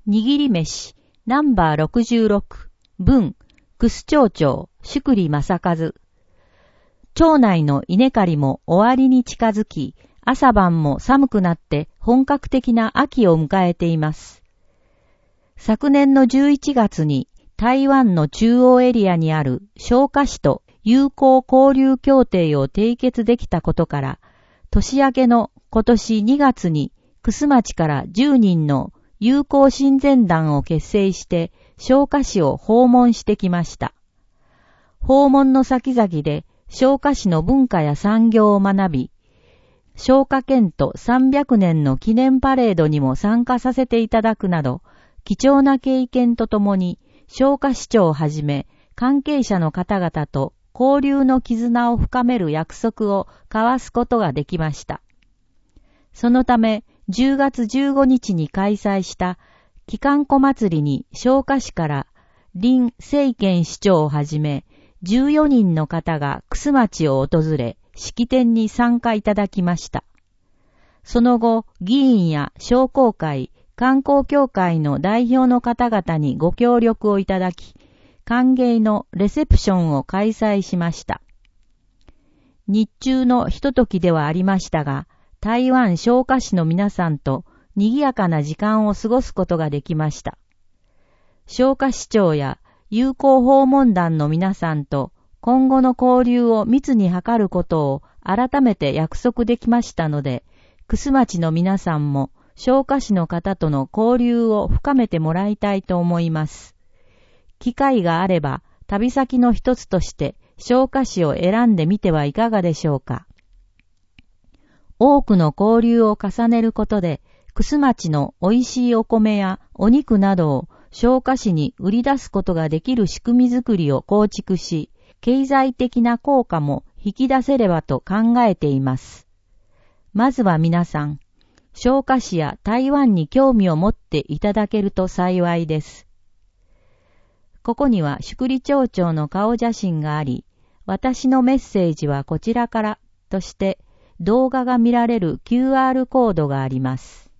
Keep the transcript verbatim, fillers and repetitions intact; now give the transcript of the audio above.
握り飯、ナンバーろくじゅうろく、文、楠町長、宿利正和。町内の稲刈りも終わりに近づき、朝晩も寒くなって本格的な秋を迎えています。昨年のじゅういちがつに台湾の中央エリアにある彰化市と友好交流協定を締結できたことから、年明けの今年にがつに楠町からじゅうにんの友好親善団を結成して彰化市を訪問してきました。訪問の先々で彰化市の文化や産業を学び、彰化県とさんびゃくねんの記念パレードにも参加させていただくなど、貴重な経験とともに彰化市長をはじめ関係者の方々と交流の絆を深める約束を交わすことができました。そのため、じゅうがつじゅうごにちに開催した帰還小祭りに彰化市から林清賢市長をはじめじゅうよにんの方が楠町を訪れ、式典に参加いただきました。その後、議員や商工会、観光協会の代表の方々にご協力をいただき、歓迎のレセプションを開催しました。日中のひとときではありましたが、台湾彰化市の皆さんと賑やかな時間を過ごすことができました。彰化市長や友好訪問団の皆さんと今後の交流を密に図ることを改めて約束できましたので、楠町の皆さんも彰化市の方との交流を深めてもらいたいと思います。機会があれば旅先の一つとして彰化市を選んでみてはいかがでしょうか。多くの交流を重ねることで、楠町の美味しいお米やお肉などを彰化市に売り出すことができる仕組みづくりを構築し、経済的な効果も引き出せればと考えています。まずは皆さん、彰化市や台湾に興味を持っていただけると幸いです。ここには宿利町長の顔写真があり、私のメッセージはこちらからとして動画が見られる キューアール コードがあります。